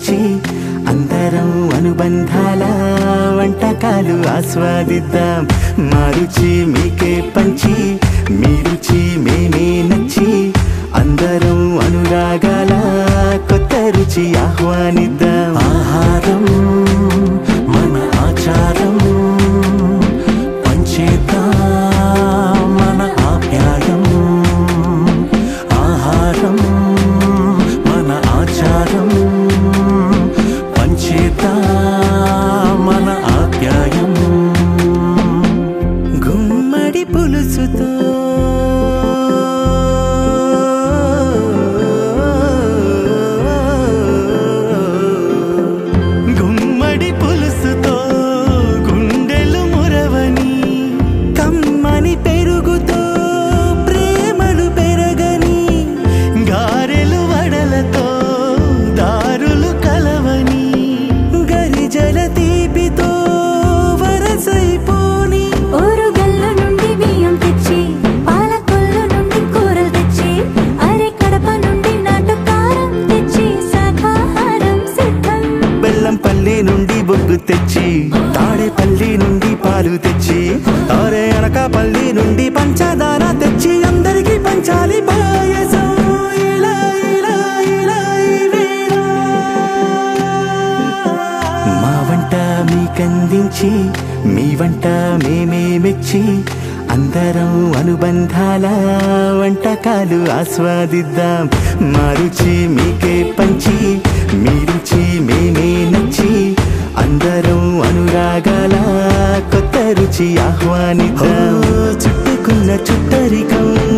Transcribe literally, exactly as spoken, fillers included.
తెచ్చి అందరం అనుబంధాల వంటకాలు ఆస్వాదిద్దాం. మా రుచి మీకే పంచి మీ రుచి మేమే నచ్చి అందరం అనురాగాల కొత్త రుచి ఆహ్వానిద్దాం. ఆహారం మన ఆచారం పంచేద్దాం మన ఆప్యాయం. ఆహారం మన ఆచారం పంచేద్దాం మన ఆప్యాయం. గుమ్మడి పులుసుతో గుమ్మడి పులుసుతో గుండెలు మురవని కమ్మని పెరుగుతో ప్రేమలు పెరగని గారెలు వడలతో దారులు కలవని గరిజల తీపితో వరసైపోని ఓరుగల్లు నుండి బియ్యం తెచ్చి పాలకొల్లు నుండి కూరలు తెచ్చి అరే కడప నుండి నాటుకారం తెచ్చి శాఖాహారం సిద్ధం. బెల్లంపల్లి నుండి బొగ్గు తెచ్చి తాడేపల్లి నుండి పాలు తెచ్చి అరే అనకాపల్లి నుండి పంచదార తెచ్చి అందరికీ పంచాలి పాయసం. ఇలా ఇలా ఇలా ఈ వేళ మా వంట మీకందించి మీ వంట మేమే మెచ్చి అందరం అనుబంధాల వంటకాలు ఆస్వాదిద్దాం. మా రుచి మీకే పంచి మీ రుచి మేమే నచ్చి అందరం అనురాగాల కొత్త రుచి ఆహ్వానిద్దాం. చుట్టుకున్న చుట్టరికం